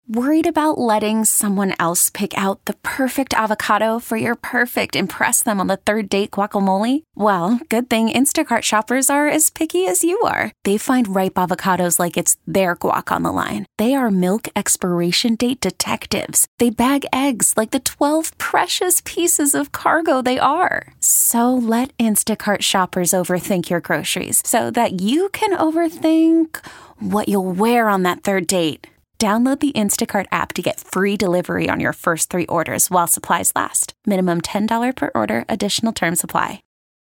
Worried about letting someone else pick out the perfect avocado for your perfect impress them on the third date guacamole? Well, good thing Instacart shoppers are as picky as you are. They find ripe avocados like it's their guac on the line. They are milk expiration date detectives. They bag eggs like the 12 precious pieces of cargo they are. So let Instacart shoppers overthink your groceries so that you can overthink what you'll wear on that third date. Download the Instacart app to get free delivery on your first 3 orders while supplies last. Minimum $10 per order. Additional terms apply.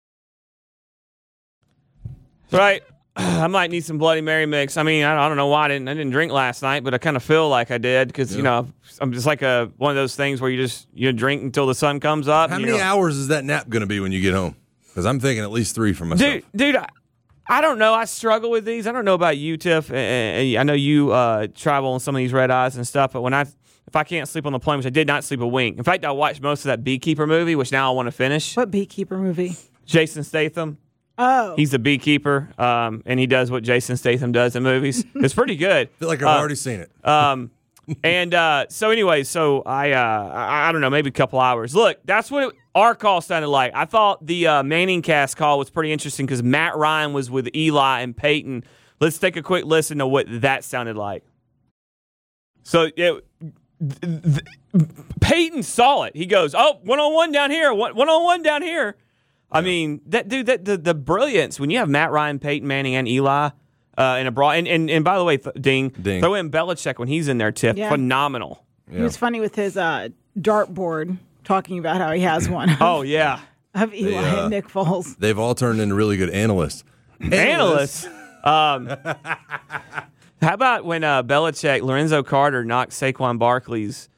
Right. I might need some Bloody Mary mix. I mean, I don't know why I didn't drink last night, but I kind of feel like I did because, you know, I'm just like one of those things where you drink until the sun comes up. How many hours is that nap going to be when you get home? Because I'm thinking at least 3 for myself. Dude, I don't know. I struggle with these. I don't know about you, Tiff. I know you travel on some of these red eyes and stuff, but if I can't sleep on the plane, which I did not sleep a wink. In fact, I watched most of that Beekeeper movie, which now I want to finish. What Beekeeper movie? Jason Statham. Oh. He's a beekeeper, and he does what Jason Statham does in movies. It's pretty good. I feel like I've already seen it. So anyway, I don't know, maybe a couple hours. Look, that's what our call sounded like. I thought the Manning cast call was pretty interesting because Matt Ryan was with Eli and Peyton. Let's take a quick listen to what that sounded like. So Peyton saw it. He goes, "Oh, 1-on-1 down here, 1-on-1 down here." I mean, the brilliance when you have Matt Ryan, Peyton Manning, and Eli. In a broad, and by the way, Ding, throw in Belichick when he's in there, Tiff. Yeah. Phenomenal. Yeah. He was funny with his dartboard, talking about how he has one. Oh, yeah. Of Eli and Nick Foles. They've all turned into really good analysts. How about when Belichick, Lorenzo Carter knocked Saquon Barkley's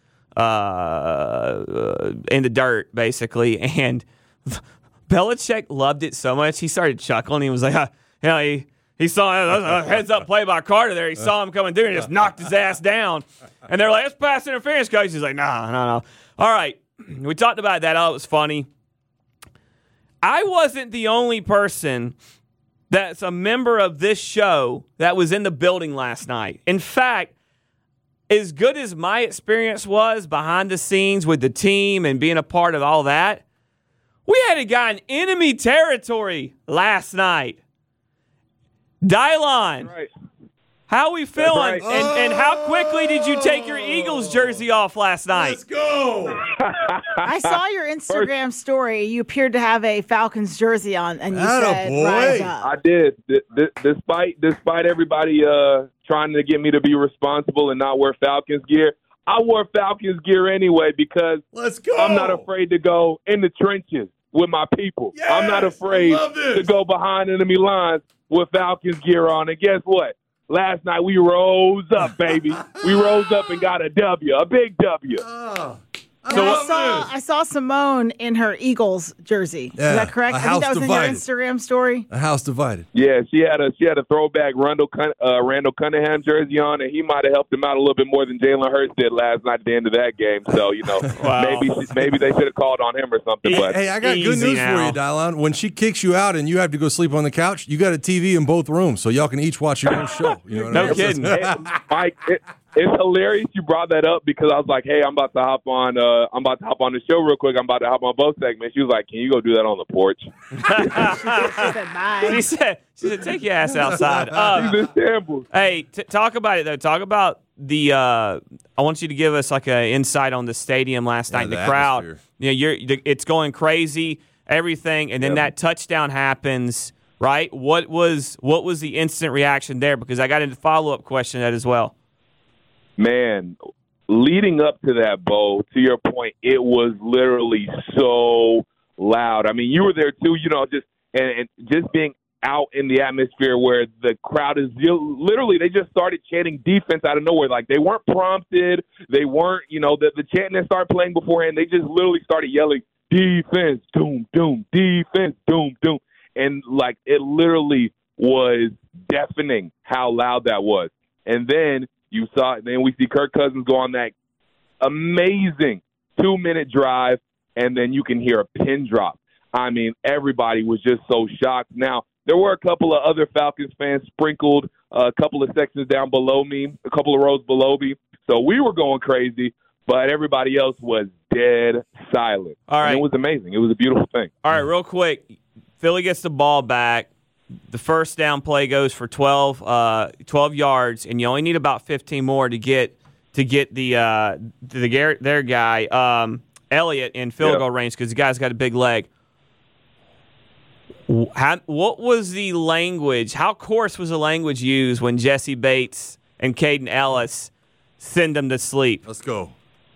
in the dirt, basically, and Belichick loved it so much, he started chuckling. He was like, He saw a heads-up play by Carter there. He saw him coming through and just knocked his ass down. And they're like, "That's pass interference, coach." He's like, no. All right. We talked about that. Oh, it was funny. I wasn't the only person that's a member of this show that was in the building last night. In fact, as good as my experience was behind the scenes with the team and being a part of all that, we had a guy in enemy territory last night. Dylon, right. How we feeling? Right. And how quickly did you take your Eagles jersey off last night? Let's go. I saw your Instagram story. You appeared to have a Falcons jersey on, and you said, "Rise up." I did. Despite everybody trying to get me to be responsible and not wear Falcons gear, I wore Falcons gear anyway because Let's go. I'm not afraid to go in the trenches with my people. Yes, I'm not afraid to go behind enemy lines with Falcons gear on. And guess what? Last night we rose up, baby. We rose up and got a W, a big W. I saw Simone in her Eagles jersey. Yeah, is that correct? I think that was divided. in your Instagram story. A house divided. Yeah, she had a throwback Randall Cunningham jersey on, and he might have helped him out a little bit more than Jalen Hurts did last night at the end of that game. So Wow. maybe they should have called on him or something. But Hey, I got good news for you, Dylon. When she kicks you out and you have to go sleep on the couch, you got a TV in both rooms, so y'all can each watch your own show. You know what I mean? Kidding. Mike, it's hilarious you brought that up because I was like, hey, I'm about to hop on the show real quick. I'm about to hop on both segments. She was like, can you go do that on the porch? She said, bye. She said, take your ass outside. She's in shambles. Hey, talk about it, though. Talk about the I want you to give us like an insight on the stadium last night, the crowd. Atmosphere. It's going crazy, everything, and then that touchdown happens, right? What was the instant reaction there? Because I got a follow-up question to that as well. Man, leading up to that, Bo, to your point, it was literally so loud. I mean, you were there too, just being out in the atmosphere where the crowd is literally, they just started chanting defense out of nowhere. Like they weren't prompted. They weren't, the chanting that started playing beforehand. They just literally started yelling, defense, doom, doom, defense, doom, doom. And like it literally was deafening how loud that was. And then we see Kirk Cousins go on that amazing 2-minute drive, and then you can hear a pin drop. I mean, everybody was just so shocked. Now, there were a couple of other Falcons fans sprinkled a couple of sections down below me, a couple of rows below me. So we were going crazy, but everybody else was dead silent. All right. And it was amazing. It was a beautiful thing. All right, real quick. Philly gets the ball back. The first down play goes for 12 yards, and you only need about 15 more to get their guy Elliott in field goal range because the guy's got a big leg. What was the language? How coarse was the language used when Jesse Bates and Caden Ellis send them to sleep? Let's go.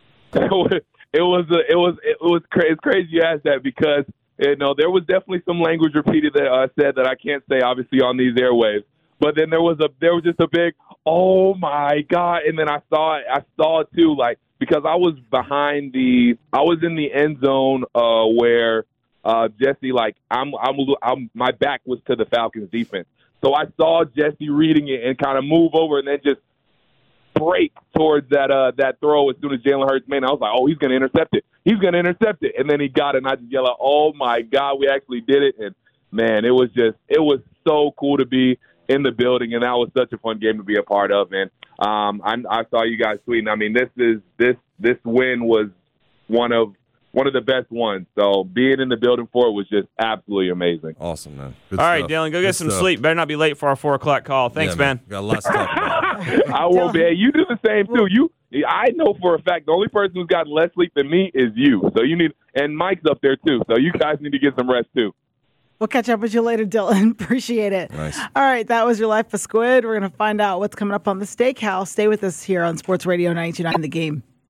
It's crazy you asked that because there was definitely some language repeated that I said that I can't say obviously on these airwaves. But then there was just a big oh my God, and then I saw it too, like because I was in the end zone where Jesse, like my back was to the Falcons defense, so I saw Jesse reading it and kind of move over and then just break towards that throw as soon as Jalen Hurts made it. I was like, oh, he's going to intercept it. He's going to intercept it. And then he got it, and I just yelled out, oh, my God, we actually did it. And, man, it was so cool to be in the building, and that was such a fun game to be a part of. And I saw you guys tweeting. I mean, this win was one of the best ones. So being in the building for it was just absolutely amazing. Awesome, man. Good All stuff. Right, Dylan, go get some sleep. Better not be late for our 4 o'clock call. Thanks, man. Got a lot to talk about. I won't be. Hey, you do the same, too. I know for a fact the only person who's gotten less sleep than me is you. So you need – and Mike's up there, too. So you guys need to get some rest, too. We'll catch up with you later, Dylan. Appreciate it. Nice. All right, that was Your Life of Squid. We're going to find out what's coming up on the Steakhouse. Stay with us here on Sports Radio 92.9 The Game.